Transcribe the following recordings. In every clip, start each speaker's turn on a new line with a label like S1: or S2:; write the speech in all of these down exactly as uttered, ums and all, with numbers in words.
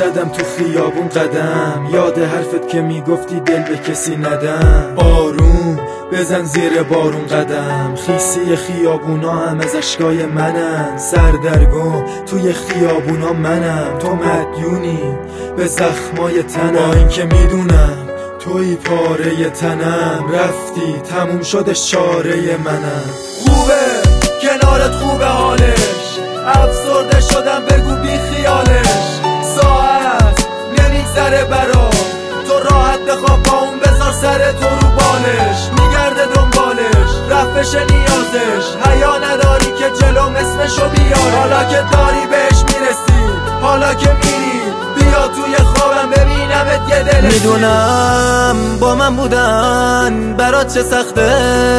S1: زدم تو خیابون قدم، یاد حرفت که میگفتی دل به کسی ندم. آروم بزن زیر بارون قدم، خیسی خیابونا هم از اشکای منن. سردرگم توی خیابونا منم، تو مدیونی به زخمای تنم. با این که میدونم توی پاره تنم، رفتی تموم شدش چاره منم. خوبه کنارت خوبه حالش، افسرده شدم بگو بی خیالش. ساعت نمیگذره برا تو، راحت بخواب با اون بذار سر تو رو بالش. میگرده دنبالش رفش نیازش، حیا نداری که جلوم اسمشو بیار. حالا که داری بهش میرسی، حالا که میری بیا توی خوابم ببینمت یه دلش.
S2: میدونم با من بودن برات چه سخته،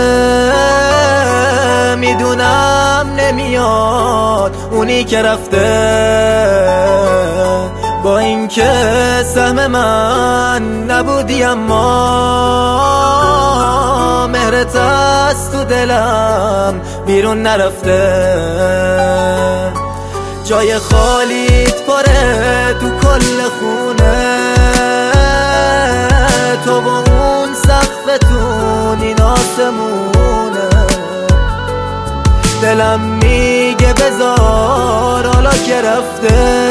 S2: میدونم نمیاد اونی که رفته. با اینکه سهم من نبودی اما مهرت از تو دلم بیرون نرفته. جای خالیت پره تو کل خونه، تو با اون سقفتون این آسمونه. دلم میگه بذار حالا که رفته،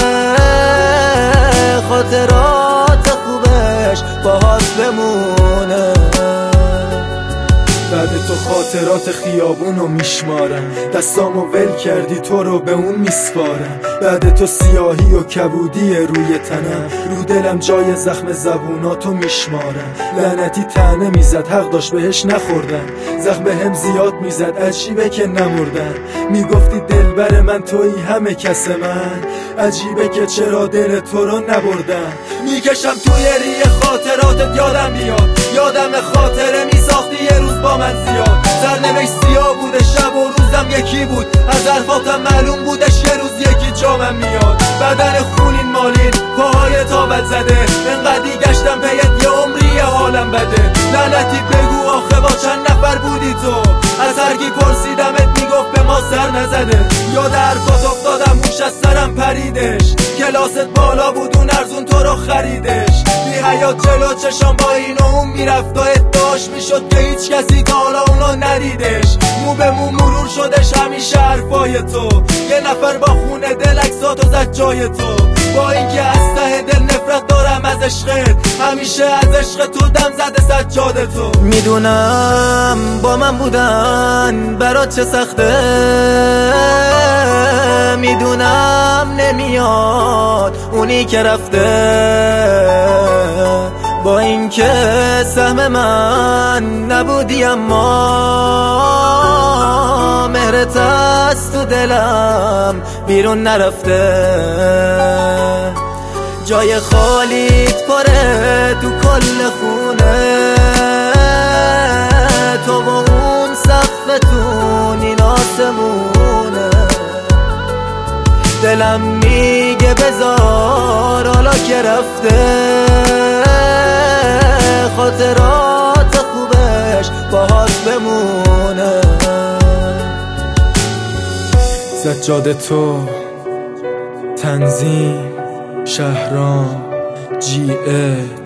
S2: خاطرات خوبش باهات بمونه.
S1: بعد تو خاطرات خیابونو میشمارم، دستامو ول کردی تو رو به اون میسپارم. بعد تو سیاهی و کبودی روی تنم، رو دلم جای زخم زبوناتو میشمارم. لعنتی طعنه میزد حق داشت بهش نخوردم، زخم بهم زیاد میزد عجیبه که نمردم. میگفتی دلبر من تویی همه کس من، عجیبه که چرا دل تو رو نبردم. میکشم توی ریه خاطراتت یادم بیاد، یادم خاطره میساختی یه روز با من زیاد. سرنوشت سیاه بوده شب و روزم یکی بود، از حرفاتم معلوم بودش یه روز یکی جامم میاد. بدن خونین مالین پاهای تابت زده، انقدی گشتم پیت یه عمری حالم بده. لعنتی بگو آخه با چند نفر بودی تو، از هرکی پرسیدمت میگفت به ما سر نزده. یاد حرفات افتادم موش از سرم پریدش، کلاست بالا بود اون ارزون تو رو خریدش. بی حیات جلو چشام با این و اون میرفت و ادعاش میشد که هیچ کسی تا حالا اونو ندیدش. مو به مو مرور شدش همیشه حرفای تو، یه نفر با خونه دل عکساتو زد جای تو. با اینکه از ته دل نفرت دارم از عشقت، همیشه از عشق تو دم زده سجاده تو.
S2: میدونم با من بودن برات چه سخته، میدونم نمیاد اونی که رفته. با اینکه سهم من نبودی اما مهرت از تو دلم بیرون نرفته. جای خالیت پره تو کل خونه، تو با اون سقفتون این آسمونه. دلم میگه بذار حالا که رفته، خاطرات خوبش باهات بمونه.
S1: سجاده تو، تنظیم شهرام، جی ای